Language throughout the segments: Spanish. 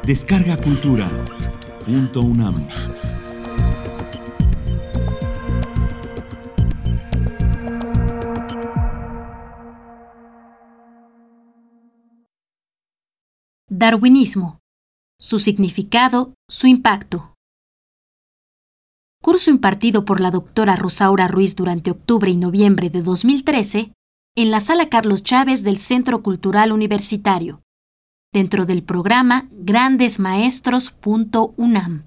Descarga Cultura.unam. Darwinismo. Su significado, su impacto. Curso impartido por la doctora Rosaura Ruiz durante octubre y noviembre de 2013 en la Sala Carlos Chávez del Centro Cultural Universitario, dentro del programa grandesmaestros.unam.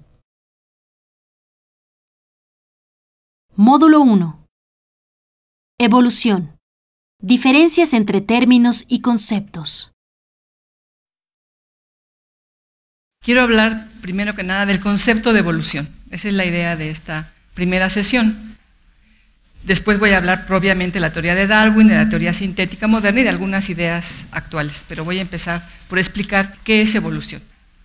Módulo 1. Evolución. Diferencias entre términos y conceptos. Quiero hablar, primero que nada, del concepto de evolución. Esa es la idea de esta primera sesión. Después voy a hablar propiamente de la teoría de Darwin, de la teoría sintética moderna y de algunas ideas actuales, pero voy a empezar por explicar qué es evolución.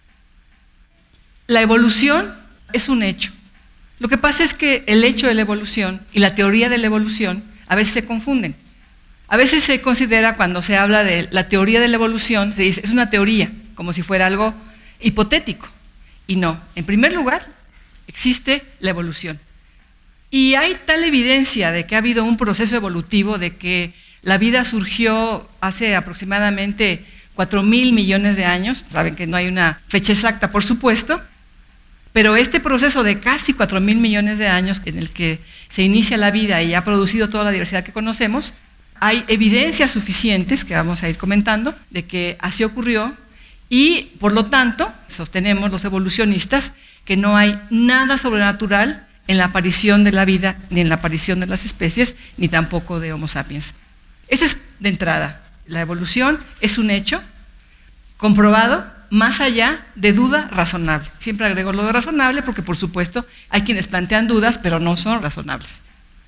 La evolución es un hecho. Lo que pasa es que el hecho de la evolución y la teoría de la evolución a veces se confunden. A veces se considera, cuando se habla de la teoría de la evolución, se dice, es una teoría, como si fuera algo hipotético. Y no, en primer lugar, existe la evolución. Y hay tal evidencia de que ha habido un proceso evolutivo, de que la vida surgió hace aproximadamente 4.000 millones de años. Saben que no hay una fecha exacta, por supuesto, pero este proceso de casi 4.000 millones de años en el que se inicia la vida y ha producido toda la diversidad que conocemos, hay evidencias suficientes, que vamos a ir comentando, de que así ocurrió. Y, por lo tanto, sostenemos los evolucionistas que no hay nada sobrenatural en la aparición de la vida, ni en la aparición de las especies, ni tampoco de Homo sapiens. Eso es de entrada. La evolución es un hecho comprobado más allá de duda razonable. Siempre agrego lo de razonable porque, por supuesto, hay quienes plantean dudas, pero no son razonables.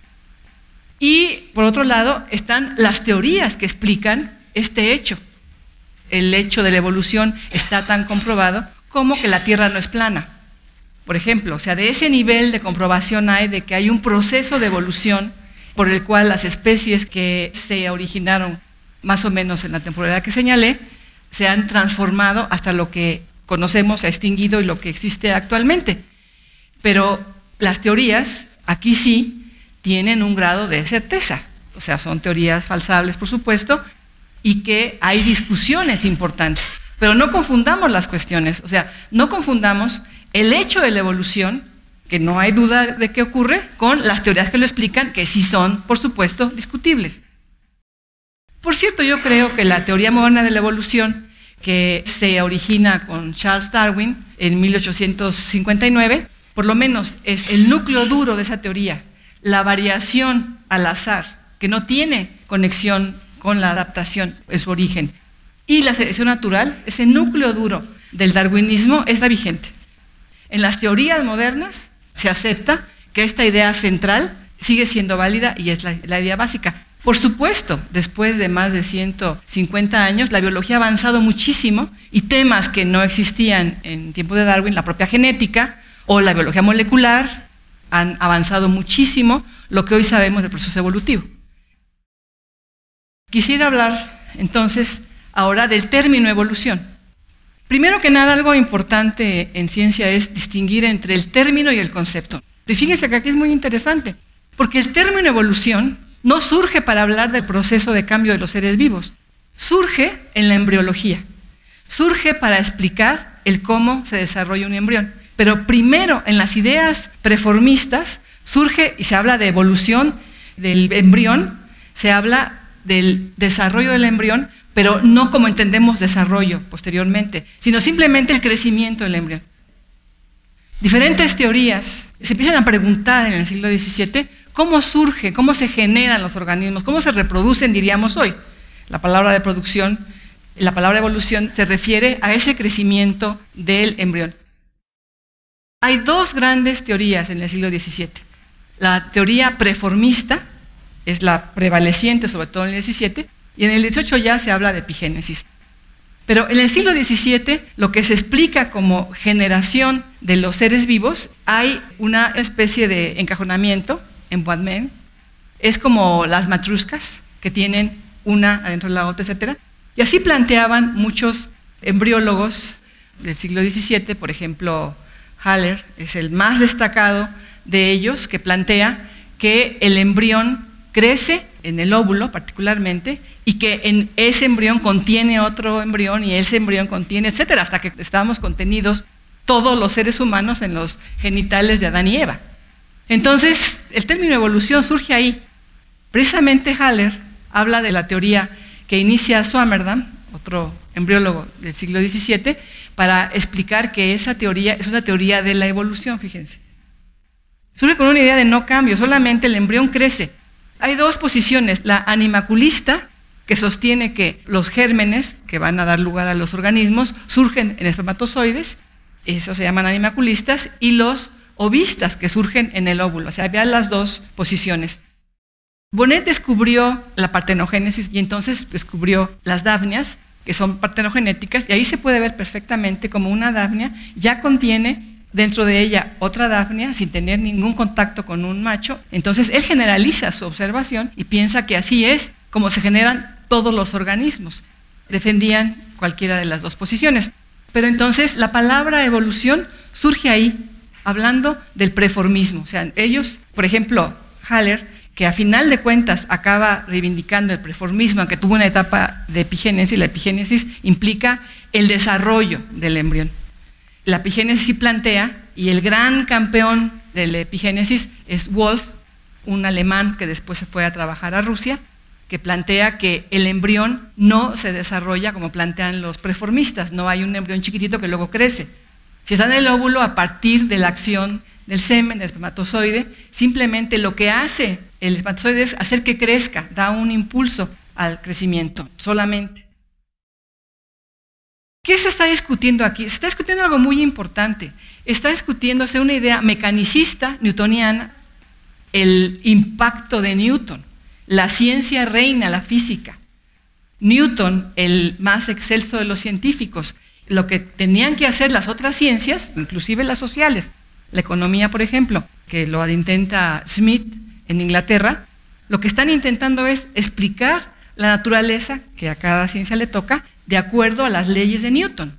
Y, por otro lado, están las teorías que explican este hecho. El hecho de la evolución está tan comprobado como que la Tierra no es plana. Por ejemplo, o sea, de ese nivel de comprobación hay de que hay un proceso de evolución por el cual las especies que se originaron más o menos en la temporalidad que señalé se han transformado hasta lo que conocemos, se ha extinguido y lo que existe actualmente. Pero las teorías, aquí sí, tienen un grado de certeza. O sea, son teorías falsables, por supuesto, y que hay discusiones importantes. Pero no confundamos las cuestiones, o sea, no confundamos el hecho de la evolución, que no hay duda de que ocurre, con las teorías que lo explican, que sí son, por supuesto, discutibles. Por cierto, yo creo que la teoría moderna de la evolución, que se origina con Charles Darwin en 1859, por lo menos es el núcleo duro de esa teoría, la variación al azar, que no tiene conexión con la adaptación, es su origen. Y la selección natural, ese núcleo duro del darwinismo, es la vigente. En las teorías modernas se acepta que esta idea central sigue siendo válida y es la idea básica. Por supuesto, después de más de 150 años, la biología ha avanzado muchísimo y temas que no existían en tiempo de Darwin, la propia genética o la biología molecular, han avanzado muchísimo lo que hoy sabemos del proceso evolutivo. Quisiera hablar entonces ahora del término evolución. Primero que nada, algo importante en ciencia es distinguir entre el término y el concepto. Y fíjense que aquí es muy interesante, porque el término evolución no surge para hablar del proceso de cambio de los seres vivos, surge en la embriología, surge para explicar el cómo se desarrolla un embrión. Pero primero, en las ideas preformistas, surge y se habla de evolución del embrión, se habla del desarrollo del embrión, pero no como entendemos desarrollo posteriormente, sino simplemente el crecimiento del embrión. Diferentes teorías se empiezan a preguntar en el siglo XVII cómo surge, cómo se generan los organismos, cómo se reproducen, diríamos hoy. La palabra de producción, la palabra evolución se refiere a ese crecimiento del embrión. Hay dos grandes teorías en el siglo XVII. La teoría preformista es la prevaleciente, sobre todo en el XVII, y en el XVIII ya se habla de epigénesis. Pero en el siglo XVII, lo que se explica como generación de los seres vivos, hay una especie de encajonamiento, embodiment, es como las matruscas, que tienen una adentro de la otra, etc. Y así planteaban muchos embriólogos del siglo XVII, por ejemplo, Haller es el más destacado de ellos, que plantea que el embrión crece en el óvulo particularmente y que en ese embrión contiene otro embrión y ese embrión contiene, etcétera, hasta que estamos contenidos todos los seres humanos en los genitales de Adán y Eva. Entonces, el término evolución surge ahí. Precisamente Haller habla de la teoría que inicia Swammerdam, otro embriólogo del siglo XVII, para explicar que esa teoría es una teoría de la evolución, fíjense. Surge con una idea de no cambio, solamente el embrión crece. Hay dos posiciones, la animaculista, que sostiene que los gérmenes que van a dar lugar a los organismos surgen en espermatozoides, esos se llaman animaculistas, y los ovistas, que surgen en el óvulo. O sea, había las dos posiciones. Bonnet descubrió la partenogénesis y entonces descubrió las dafnias, que son partenogenéticas, y ahí se puede ver perfectamente como una dafnia ya contiene dentro de ella otra dafnia sin tener ningún contacto con un macho. Entonces él generaliza su observación y piensa que así es como se generan todos los organismos. Defendían cualquiera de las dos posiciones. Pero entonces la palabra evolución surge ahí, hablando del preformismo. O sea, ellos, por ejemplo, Haller, que a final de cuentas acaba reivindicando el preformismo, aunque tuvo una etapa de epigénesis. La epigénesis implica el desarrollo del embrión. La epigénesis sí plantea, y el gran campeón de la epigénesis es Wolf, un alemán que después se fue a trabajar a Rusia, que plantea que el embrión no se desarrolla como plantean los preformistas, no hay un embrión chiquitito que luego crece. Si está en el óvulo, a partir de la acción del semen, del espermatozoide, simplemente lo que hace el espermatozoide es hacer que crezca, da un impulso al crecimiento, solamente. ¿Qué se está discutiendo aquí? Se está discutiendo algo muy importante. Está discutiéndose una idea mecanicista, newtoniana, el impacto de Newton. La ciencia reina, la física. Newton, el más excelso de los científicos, lo que tenían que hacer las otras ciencias, inclusive las sociales, la economía, por ejemplo, que lo intenta Smith en Inglaterra, lo que están intentando es explicar la naturaleza, que a cada ciencia le toca, de acuerdo a las leyes de Newton.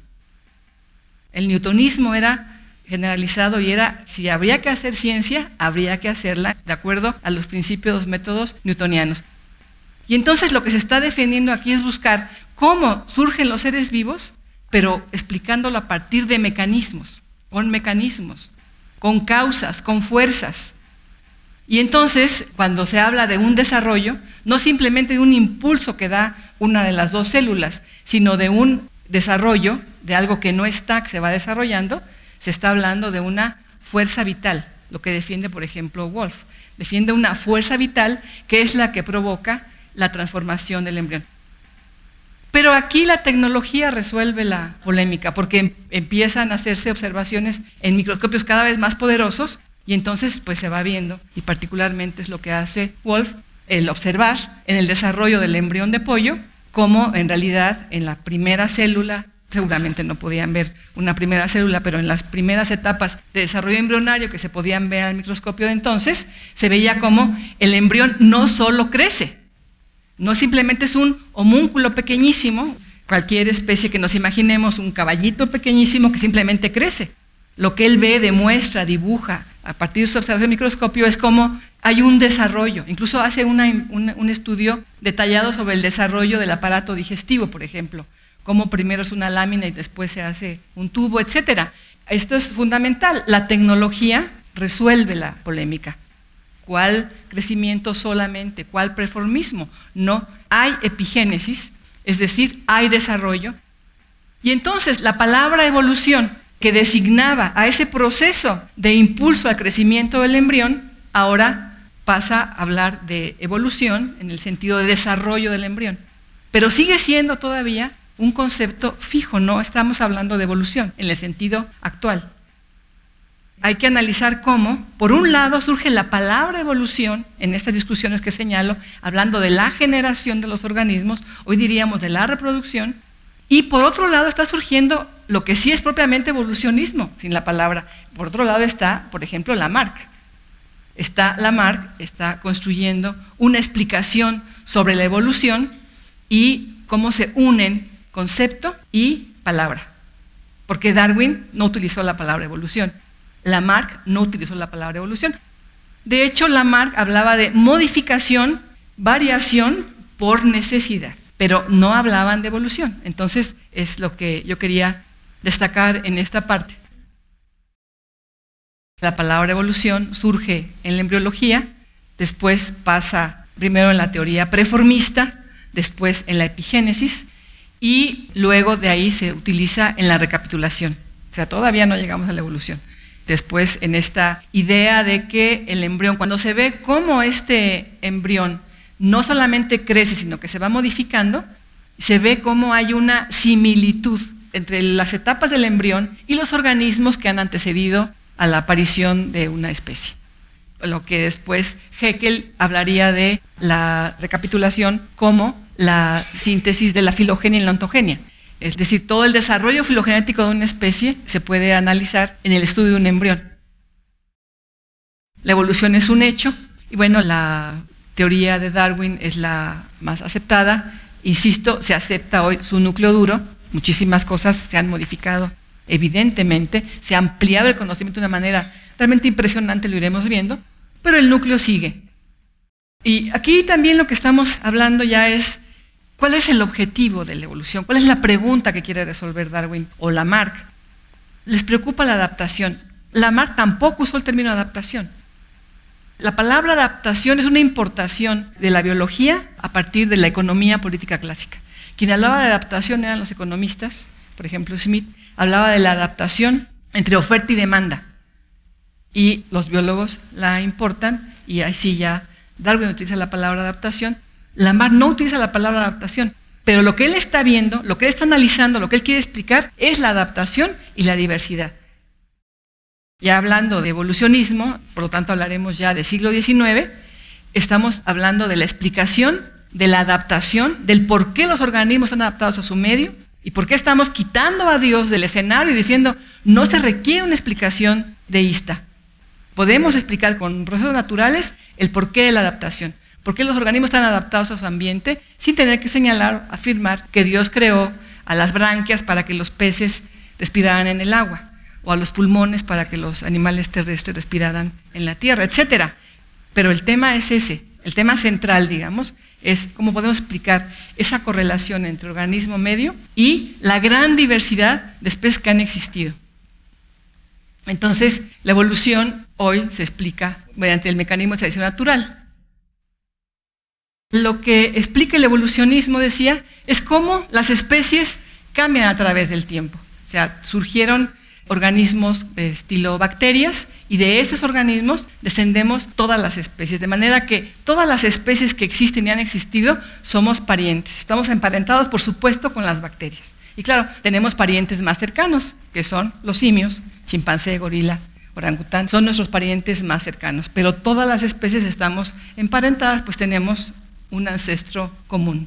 El newtonismo era generalizado y era, si habría que hacer ciencia, habría que hacerla de acuerdo a los principios, métodos newtonianos. Y entonces lo que se está defendiendo aquí es buscar cómo surgen los seres vivos, pero explicándolo a partir de mecanismos, con causas, con fuerzas. Y entonces, cuando se habla de un desarrollo, no simplemente de un impulso que da una de las dos células, sino de un desarrollo de algo que no está, que se va desarrollando, se está hablando de una fuerza vital, lo que defiende, por ejemplo, Wolf. Defiende una fuerza vital que es la que provoca la transformación del embrión. Pero aquí la tecnología resuelve la polémica, porque empiezan a hacerse observaciones en microscopios cada vez más poderosos, y entonces pues se va viendo, y particularmente es lo que hace Wolf, el observar en el desarrollo del embrión de pollo, cómo en realidad en la primera célula, seguramente no podían ver una primera célula, pero en las primeras etapas de desarrollo embrionario que se podían ver al microscopio de entonces, se veía cómo el embrión no solo crece, no simplemente es un homúnculo pequeñísimo, cualquier especie que nos imaginemos, un caballito pequeñísimo que simplemente crece. Lo que él ve, demuestra, dibuja a partir de su observación del microscopio es cómo hay un desarrollo. Incluso hace un estudio detallado sobre el desarrollo del aparato digestivo, por ejemplo, cómo primero es una lámina y después se hace un tubo, etc. Esto es fundamental. La tecnología resuelve la polémica. ¿Cuál crecimiento solamente? ¿Cuál preformismo? No, hay epigénesis, es decir, hay desarrollo. Y entonces la palabra evolución, que designaba a ese proceso de impulso al crecimiento del embrión, ahora pasa a hablar de evolución en el sentido de desarrollo del embrión. Pero sigue siendo todavía un concepto fijo, no estamos hablando de evolución en el sentido actual. Hay que analizar cómo, por un lado, surge la palabra evolución en estas discusiones que señalo, hablando de la generación de los organismos, hoy diríamos de la reproducción, y por otro lado está surgiendo lo que sí es propiamente evolucionismo, sin la palabra. Por otro lado está, por ejemplo, Lamarck. Lamarck está construyendo una explicación sobre la evolución y cómo se unen concepto y palabra. porque Darwin no utilizó la palabra evolución, Lamarck no utilizó la palabra evolución. De hecho, Lamarck hablaba de modificación, variación por necesidad, pero no hablaban de evolución. Entonces, es lo que yo quería destacar en esta parte. La palabra evolución surge en la embriología, después pasa primero en la teoría preformista, después en la epigénesis, y luego de ahí se utiliza en la recapitulación. O sea, todavía no llegamos a la evolución. Después en esta idea de que el embrión, cuando se ve cómo este embrión no solamente crece, sino que se va modificando, se ve cómo hay una similitud entre las etapas del embrión y los organismos que han antecedido a la aparición de una especie. Lo que después Haeckel hablaría de la recapitulación como la síntesis de la filogenia y la ontogenia. Es decir, todo el desarrollo filogenético de una especie se puede analizar en el estudio de un embrión. La evolución es un hecho, y bueno, la teoría de Darwin es la más aceptada. Insisto, se acepta hoy su núcleo duro, muchísimas cosas se han modificado, evidentemente, se ha ampliado el conocimiento de una manera realmente impresionante, lo iremos viendo, pero el núcleo sigue. Y aquí también lo que estamos hablando ya es, ¿cuál es el objetivo de la evolución? ¿Cuál es la pregunta que quiere resolver Darwin o Lamarck? Les preocupa la adaptación. Lamarck tampoco usó el término adaptación. La palabra adaptación es una importación de la biología a partir de la economía política clásica. Quien hablaba de adaptación eran los economistas, por ejemplo Smith, hablaba de la adaptación entre oferta y demanda. Y los biólogos la importan, y ahí sí ya Darwin utiliza la palabra adaptación. Lamarck no utiliza la palabra adaptación, pero lo que él está viendo, lo que él está analizando, lo que él quiere explicar es la adaptación y la diversidad. Ya hablando de evolucionismo, por lo tanto hablaremos ya del siglo XIX, estamos hablando de la explicación, de la adaptación, del por qué los organismos están adaptados a su medio y por qué estamos quitando a Dios del escenario y diciendo no se requiere una explicación deísta. Podemos explicar con procesos naturales el porqué de la adaptación, por qué los organismos están adaptados a su ambiente sin tener que señalar, afirmar que Dios creó a las branquias para que los peces respiraran en el agua, o a los pulmones para que los animales terrestres respiraran en la tierra, etc. Pero el tema es ese, el tema central, digamos, es cómo podemos explicar esa correlación entre organismo medio y la gran diversidad de especies que han existido. Entonces, la evolución hoy se explica mediante el mecanismo de selección natural. Lo que explica el evolucionismo, decía, es cómo las especies cambian a través del tiempo. O sea, surgieron organismos de estilo bacterias y de esos organismos descendemos todas las especies, de manera que todas las especies que existen y han existido somos parientes. Estamos emparentados, por supuesto, con las bacterias. Y claro, tenemos parientes más cercanos, que son los simios, chimpancé, gorila, orangután, son nuestros parientes más cercanos, pero todas las especies estamos emparentadas, pues tenemos un ancestro común.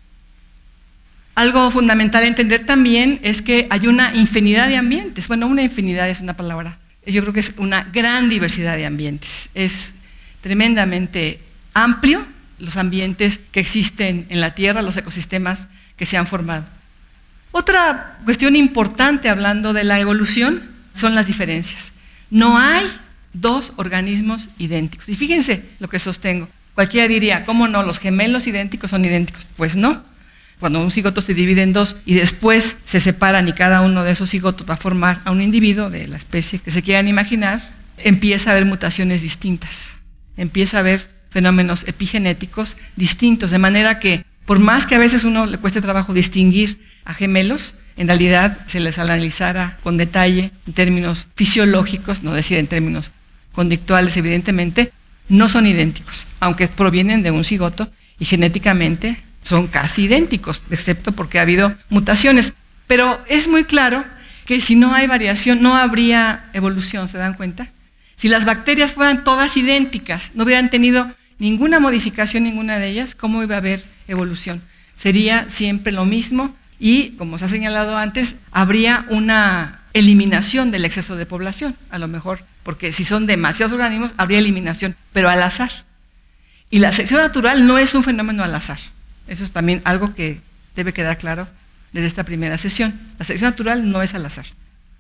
Algo fundamental a entender también es que hay una infinidad de ambientes. Bueno, una infinidad es una palabra. Yo creo que es una gran diversidad de ambientes. Es tremendamente amplio los ambientes que existen en la Tierra, los ecosistemas que se han formado. Otra cuestión importante hablando de la evolución son las diferencias. No hay dos organismos idénticos. Y fíjense lo que sostengo. Cualquiera diría, ¿cómo no? ¿Los gemelos idénticos son idénticos? Pues no. Cuando un cigoto se divide en dos y después se separan y cada uno de esos cigotos va a formar a un individuo de la especie que se quieran imaginar, empieza a haber mutaciones distintas, empieza a haber fenómenos epigenéticos distintos, de manera que por más que a veces uno le cueste trabajo distinguir a gemelos, en realidad se les analizara con detalle en términos fisiológicos, no decir en términos conductuales evidentemente, no son idénticos, aunque provienen de un cigoto y genéticamente son casi idénticos, excepto porque ha habido mutaciones. Pero es muy claro que si no hay variación, no habría evolución, ¿se dan cuenta? Si las bacterias fueran todas idénticas, no hubieran tenido ninguna modificación, ninguna de ellas, ¿cómo iba a haber evolución? Sería siempre lo mismo y, como se ha señalado antes, habría una eliminación del exceso de población, a lo mejor, porque si son demasiados organismos, habría eliminación, pero al azar. Y la selección natural no es un fenómeno al azar. Eso es también algo que debe quedar claro desde esta primera sesión. La selección natural no es al azar.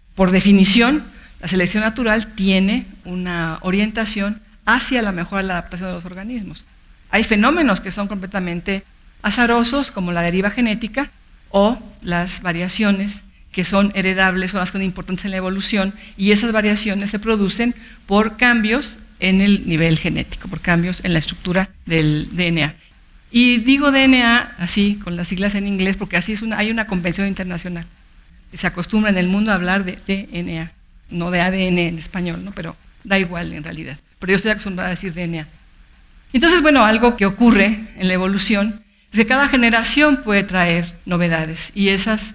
Por definición, la selección natural tiene una orientación hacia la mejora de la adaptación de los organismos. Hay fenómenos que son completamente azarosos, como la deriva genética, o las variaciones que son heredables, son las que son importantes en la evolución, y esas variaciones se producen por cambios en el nivel genético, por cambios en la estructura del DNA. Y digo DNA así, con las siglas en inglés, porque así hay una convención internacional. Se acostumbra en el mundo a hablar de DNA, no de ADN en español, ¿no? Pero da igual en realidad. Pero yo estoy acostumbrada a decir DNA. Entonces, bueno, algo que ocurre en la evolución es que cada generación puede traer novedades, y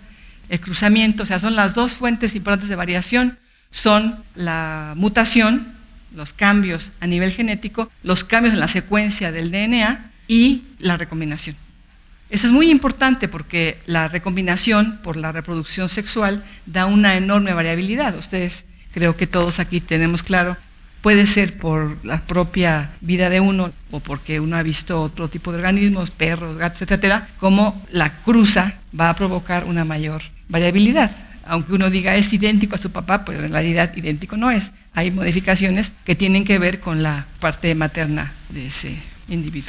el cruzamiento, o sea, son las dos fuentes importantes de variación, son la mutación, los cambios a nivel genético, los cambios en la secuencia del DNA y la recombinación. Eso es muy importante porque la recombinación por la reproducción sexual da una enorme variabilidad. Ustedes, creo que todos aquí tenemos claro, puede ser por la propia vida de uno o porque uno ha visto otro tipo de organismos, perros, gatos, etcétera, como la cruza va a provocar una mayor variabilidad. Aunque uno diga es idéntico a su papá, pues en realidad idéntico no es. Hay modificaciones que tienen que ver con la parte materna de ese individuo.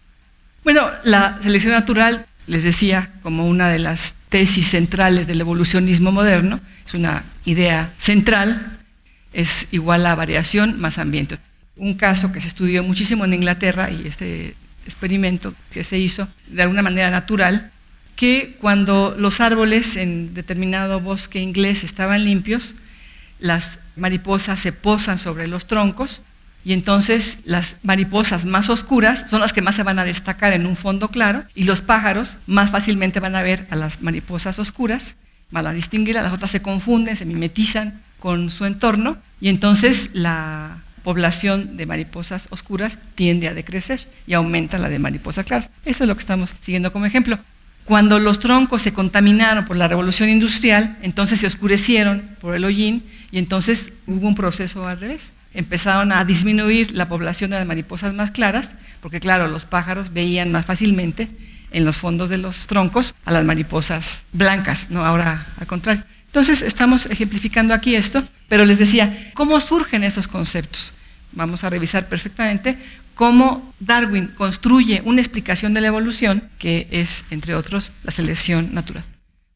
Bueno, la selección natural, les decía, como una de las tesis centrales del evolucionismo moderno, es una idea central, es igual a variación más ambiente. Un caso que se estudió muchísimo en Inglaterra, y este experimento que se hizo de alguna manera natural, que cuando los árboles en determinado bosque inglés estaban limpios, las mariposas se posan sobre los troncos, y entonces las mariposas más oscuras son las que más se van a destacar en un fondo claro, y los pájaros más fácilmente van a ver a las mariposas oscuras, van a distinguirlas, las otras se confunden, se mimetizan con su entorno, y entonces la población de mariposas oscuras tiende a decrecer y aumenta la de mariposas claras. Eso es lo que estamos siguiendo como ejemplo. Cuando los troncos se contaminaron por la revolución industrial, entonces se oscurecieron por el hollín, y entonces hubo un proceso al revés. Empezaron a disminuir la población de las mariposas más claras, porque claro, los pájaros veían más fácilmente en los fondos de los troncos a las mariposas blancas, no ahora al contrario. Entonces estamos ejemplificando aquí esto, pero les decía, ¿cómo surgen estos conceptos? Vamos a revisar perfectamente cómo Darwin construye una explicación de la evolución, que es, entre otros, la selección natural.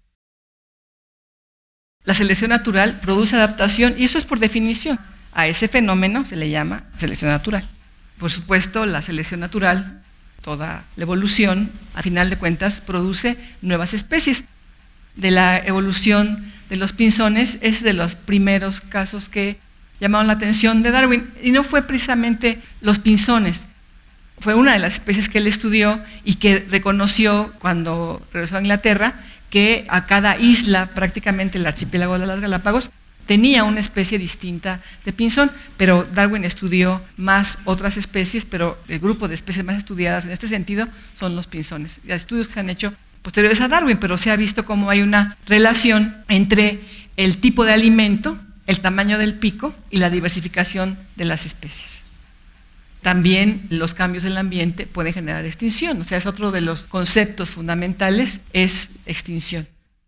La selección natural produce adaptación, y eso es por definición. A ese fenómeno se le llama selección natural. Por supuesto, la selección natural, toda la evolución, a final de cuentas, produce nuevas especies. De la evolución de los pinzones es de los primeros casos que llamaron la atención de Darwin, y no fue precisamente los pinzones, fue una de las especies que él estudió y que reconoció cuando regresó a Inglaterra, que a cada isla, prácticamente el archipiélago de las Galápagos, tenía una especie distinta de pinzón, pero Darwin estudió más otras especies, pero el grupo de especies más estudiadas en este sentido son los pinzones. Hay estudios que se han hecho posteriores a Darwin, pero se ha visto cómo hay una relación entre el tipo de alimento, el tamaño del pico y la diversificación de las especies. También los cambios en el ambiente pueden generar extinción, o sea, es otro de los conceptos fundamentales, es extinción.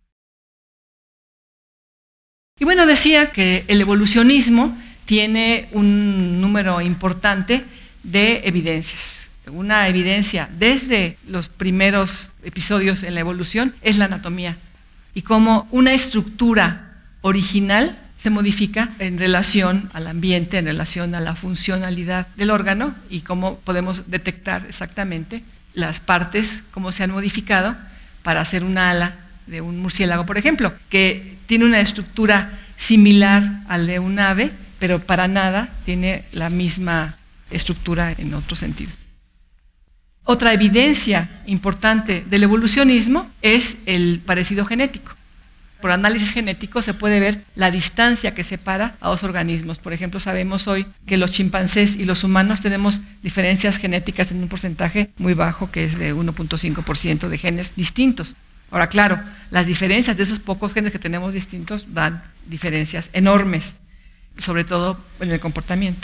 Y bueno, decía que el evolucionismo tiene un número importante de evidencias. Una evidencia desde los primeros episodios en la evolución es la anatomía, y cómo una estructura original se modifica en relación al ambiente, en relación a la funcionalidad del órgano, y cómo podemos detectar exactamente las partes, cómo se han modificado para hacer una ala de un murciélago, por ejemplo, que tiene una estructura similar al de un ave, pero para nada tiene la misma estructura en otro sentido. Otra evidencia importante del evolucionismo es el parecido genético. Por análisis genético se puede ver la distancia que separa a dos organismos. Por ejemplo, sabemos hoy que los chimpancés y los humanos tenemos diferencias genéticas en un porcentaje muy bajo, que es de 1.5% de genes distintos. Ahora, claro, las diferencias de esos pocos genes que tenemos distintos dan diferencias enormes, sobre todo en el comportamiento.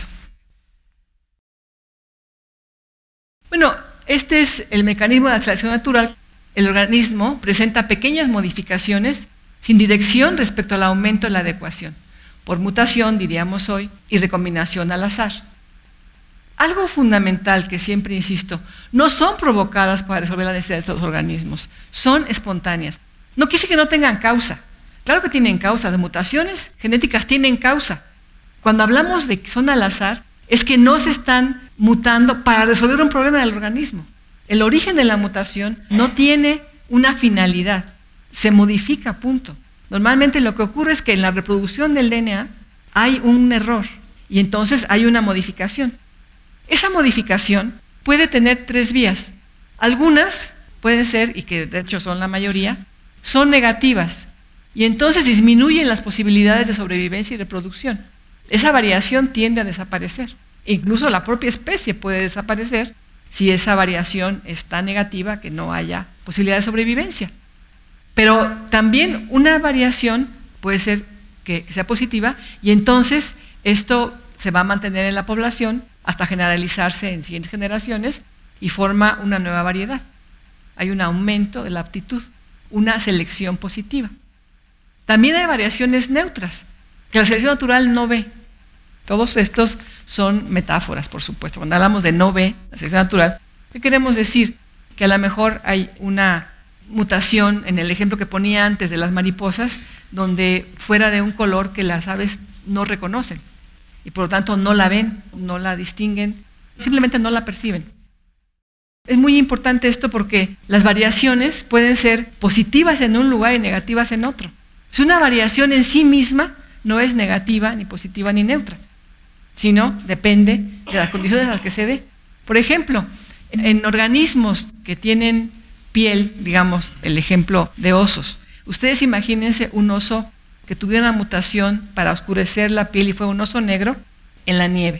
Bueno, este es el mecanismo de la selección natural. El organismo presenta pequeñas modificaciones sin dirección respecto al aumento de la adecuación, por mutación, diríamos hoy, y recombinación al azar. Algo fundamental que siempre insisto, no son provocadas para resolver las necesidades de estos organismos, son espontáneas. No quiere decir que no tengan causa, claro que tienen causa, las mutaciones genéticas tienen causa. Cuando hablamos de que son al azar, es que no se están mutando para resolver un problema del organismo. El origen de la mutación no tiene una finalidad, se modifica, punto. Normalmente lo que ocurre es que en la reproducción del DNA hay un error y entonces hay una modificación. Esa modificación puede tener 3 vías. Algunas pueden ser, y que de hecho son la mayoría, son negativas y entonces disminuyen las posibilidades de sobrevivencia y reproducción. Esa variación tiende a desaparecer. Incluso la propia especie puede desaparecer si esa variación está negativa, que no haya posibilidad de sobrevivencia. Pero también una variación puede ser que sea positiva y entonces esto se va a mantener en la población hasta generalizarse en siguientes generaciones y forma una nueva variedad. Hay un aumento de la aptitud, una selección positiva. También hay variaciones neutras, que la selección natural no ve. Todos estos son metáforas, por supuesto. Cuando hablamos de no ve, la selección natural, ¿qué queremos decir? Que a lo mejor hay una mutación, en el ejemplo que ponía antes de las mariposas, donde fuera de un color que las aves no reconocen y por lo tanto no la ven, no la distinguen, simplemente no la perciben. Es muy importante esto porque las variaciones pueden ser positivas en un lugar y negativas en otro. Si una variación en sí misma no es negativa, ni positiva, ni neutra, sino depende de las condiciones a las que se dé. Por ejemplo, en organismos que tienen piel, digamos, el ejemplo de osos. Ustedes imagínense un oso que tuviera una mutación para oscurecer la piel y fue un oso negro en la nieve.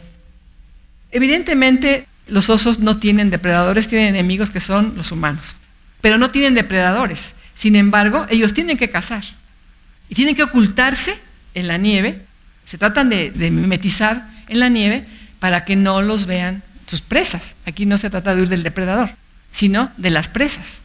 Evidentemente, los osos no tienen depredadores, tienen enemigos que son los humanos, pero no tienen depredadores. Sin embargo, ellos tienen que cazar y tienen que ocultarse en la nieve. Se tratan de mimetizar en la nieve para que no los vean sus presas. Aquí no se trata de huir del depredador, sino de las presas.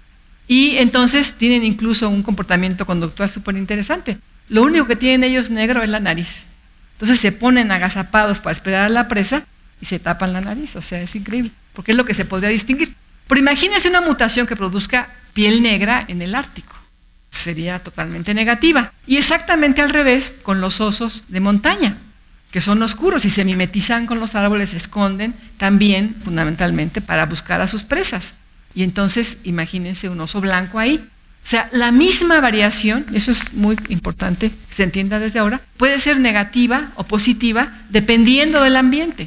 Y entonces tienen incluso un comportamiento conductual súper interesante. Lo único que tienen ellos negro es la nariz. Entonces se ponen agazapados para esperar a la presa y se tapan la nariz. O sea, es increíble, porque es lo que se podría distinguir. Pero imagínense una mutación que produzca piel negra en el Ártico. Sería totalmente negativa. Y exactamente al revés con los osos de montaña, que son oscuros y se mimetizan con los árboles, se esconden también fundamentalmente para buscar a sus presas. Y entonces imagínense un oso blanco ahí. O sea, la misma variación, eso es muy importante que se entienda desde ahora, puede ser negativa o positiva dependiendo del ambiente.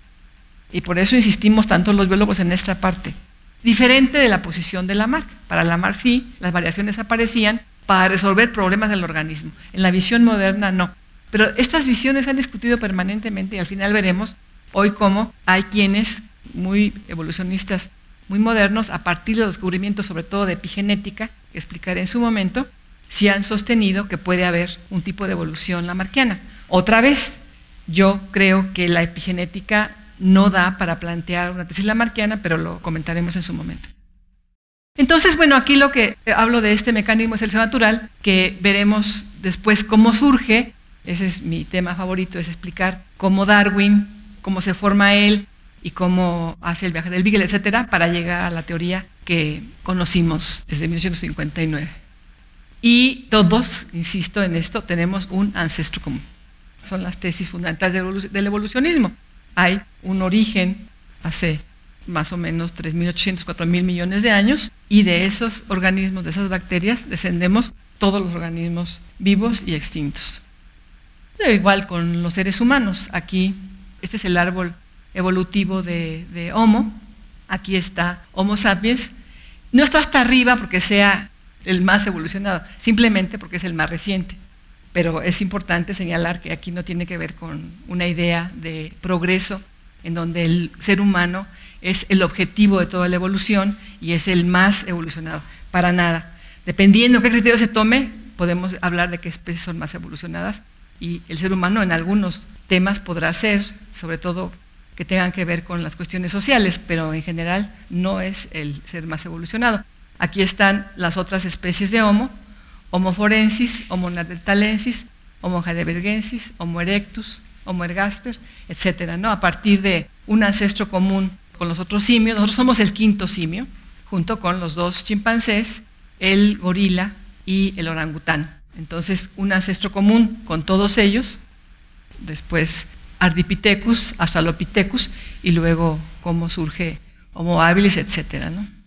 Y por eso insistimos tanto los biólogos en esta parte. Diferente de la posición de Lamarck. Para Lamarck sí, las variaciones aparecían para resolver problemas del organismo. En la visión moderna no. Pero estas visiones se han discutido permanentemente y al final veremos hoy cómo hay quienes muy evolucionistas, muy modernos, a partir de los descubrimientos sobre todo de epigenética, que explicaré en su momento, sí han sostenido que puede haber un tipo de evolución lamarckiana. Otra vez, yo creo que la epigenética no da para plantear una tesis lamarckiana, pero lo comentaremos en su momento. Entonces, bueno, aquí lo que hablo de este mecanismo de selección natural, que veremos después cómo surge. Ese es mi tema favorito, es explicar cómo Darwin, cómo se forma él y cómo hace el viaje del Beagle, etcétera, para llegar a la teoría que conocimos desde 1859. Y todos, insisto en esto, tenemos un ancestro común. Son las tesis fundamentales del evolucionismo. Hay un origen hace más o menos 3.800, 4.000 millones de años y de esos organismos, de esas bacterias, descendemos todos los organismos vivos y extintos. Igual con los seres humanos. Aquí, este es el árbol evolutivo de Homo. Aquí está Homo sapiens. No está hasta arriba porque sea el más evolucionado, simplemente porque es el más reciente. Pero es importante señalar que aquí no tiene que ver con una idea de progreso, en donde el ser humano es el objetivo de toda la evolución y es el más evolucionado. Para nada. Dependiendo de qué criterio se tome, podemos hablar de qué especies son más evolucionadas. Y el ser humano en algunos temas podrá ser, sobre todo que tengan que ver con las cuestiones sociales, pero en general no es el ser más evolucionado. Aquí están las otras especies de Homo. Homo forensis, Homo neanderthalensis, Homo heidelbergensis, Homo erectus, Homo ergaster, etcétera, ¿no? A partir de un ancestro común con los otros simios. Nosotros somos el quinto simio, junto con los 2 chimpancés, el gorila y el orangután. Entonces, un ancestro común con todos ellos, después Ardipithecus, Australopithecus, y luego cómo surge Homo habilis, etcétera, ¿no?